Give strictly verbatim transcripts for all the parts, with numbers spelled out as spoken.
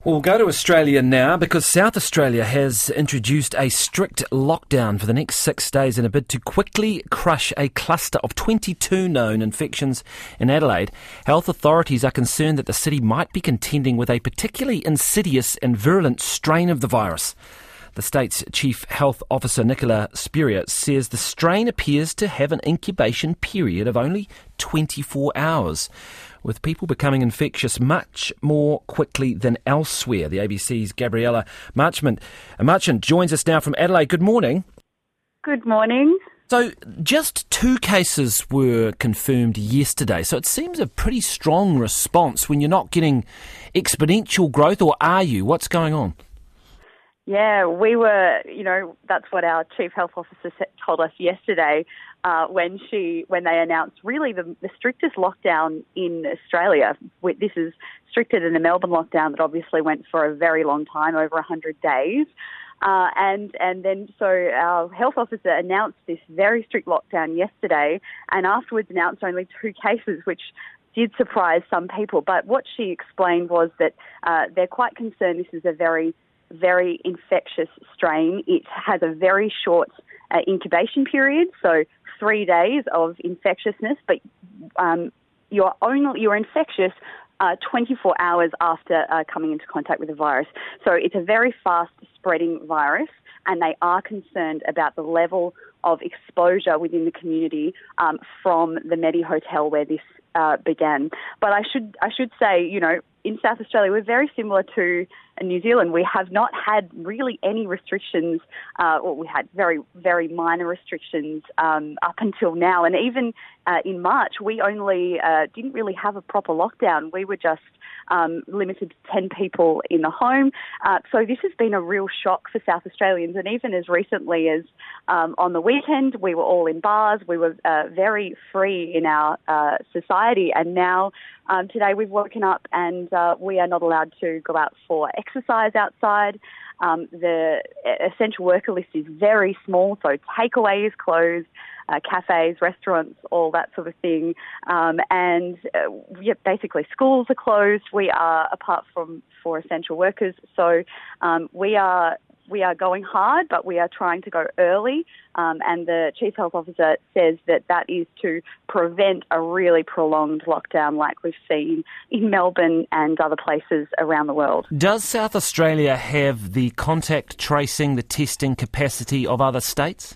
We'll go to Australia now because South Australia has introduced a strict lockdown for the next six days in a bid to quickly crush a cluster of twenty-two known infections in Adelaide. Health authorities are concerned that the city might be contending with a particularly insidious and virulent strain of the virus. The state's Chief Health Officer, Nicola Spurrier, says the strain appears to have an incubation period of only twenty-four hours, with people becoming infectious much more quickly than elsewhere. The A B C's Gabriella Marchant, Marchant joins us now from Adelaide. Good morning. Good morning. So just two cases were confirmed yesterday, so it seems a pretty strong response when you're not getting exponential growth, or are you? What's going on? Yeah, we were, you know, that's what our Chief Health Officer told us yesterday uh, when she, when they announced really the, the strictest lockdown in Australia. This is stricter than the Melbourne lockdown that obviously went for a very long time, over one hundred days. Uh, and, and then so our health officer announced this very strict lockdown yesterday and afterwards announced only two cases, which did surprise some people. But what she explained was that uh, they're quite concerned this is a very very infectious strain. It has a very short uh, incubation period, so three days of infectiousness, but um, you're only you're infectious uh, twenty-four hours after uh, coming into contact with the virus. So it's a very fast spreading virus, and they are concerned about the level of exposure within the community um, from the Medi Hotel where this uh, began. But I should I should say, you know, in South Australia, we're very similar to New Zealand. We have not had really any restrictions, uh, or we had very, very minor restrictions um, up until now. And even uh, in March, we only uh, didn't really have a proper lockdown. We were just um, limited to ten people in the home. Uh, so this has been a real shock for South Australians. And even as recently as um, on the weekend, we were all in bars. We were uh, very free in our uh, society. And now um, today we've woken up and uh, we are not allowed to go out for exercise outside. Um, the essential worker list is very small, so takeaway is closed, uh, cafes, restaurants, all that sort of thing. Um, and uh, yeah, basically schools are closed. We are, apart from for essential workers, so um, we are we are going hard, but we are trying to go early. Um, and the Chief Health Officer says that that is to prevent a really prolonged lockdown like we've seen in Melbourne and other places around the world. Does South Australia have the contact tracing, the testing capacity of other states?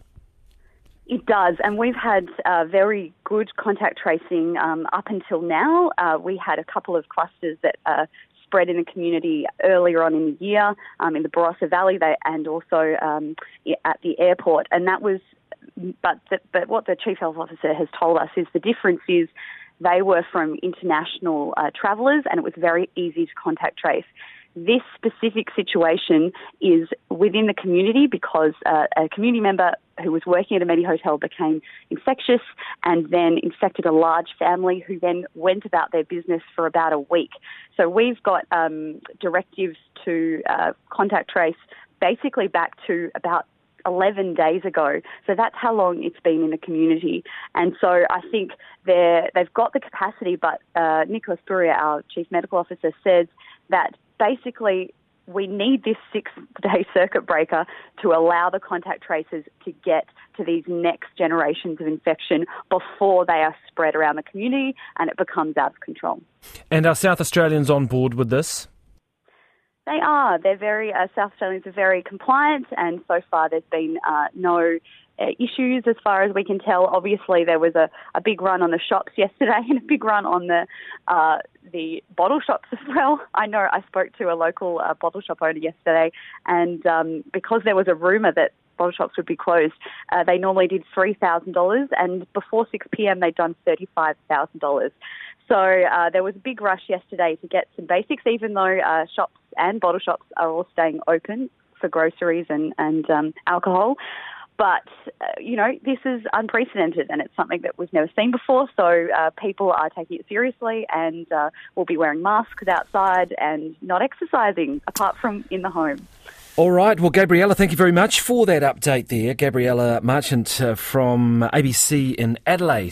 It does, and we've had uh, very good contact tracing um, up until now. Uh, we had a couple of clusters that uh, spread in the community earlier on in the year, um, in the Barossa Valley, they, and also um, at the airport. And that was, but the, but what the Chief Health Officer has told us is the difference is they were from international uh, travellers, and it was very easy to contact trace. This specific situation is within the community because uh, a community member who was working at a Medi Hotel became infectious and then infected a large family who then went about their business for about a week. So we've got um, directives to uh, contact trace basically back to about eleven days ago. So that's how long it's been in the community. And so I think they're, they've got the capacity, but uh, Nicola Spurrier, our Chief Medical Officer, says that basically we need this six-day circuit breaker to allow the contact tracers to get to these next generations of infection before they are spread around the community and it becomes out of control. And are South Australians on board with this? They are. They're very, uh, South Australians are very compliant, and so far there's been uh, no uh, issues as far as we can tell. Obviously there was a, a big run on the shops yesterday and a big run on the uh, the bottle shops as well. I know I spoke to a local uh, bottle shop owner yesterday, and um, because there was a rumour that bottle shops would be closed, uh, they normally did three thousand dollars, and before six p.m. they'd done thirty-five thousand dollars. So uh, there was a big rush yesterday to get some basics, even though uh, shops and bottle shops are all staying open for groceries and, and um, alcohol. But, uh, you know, this is unprecedented and it's something that was never seen before. So uh, people are taking it seriously and uh, will be wearing masks outside and not exercising apart from in the home. All right. Well, Gabriella, thank you very much for that update there. Gabriella Marchant uh, from A B C in Adelaide.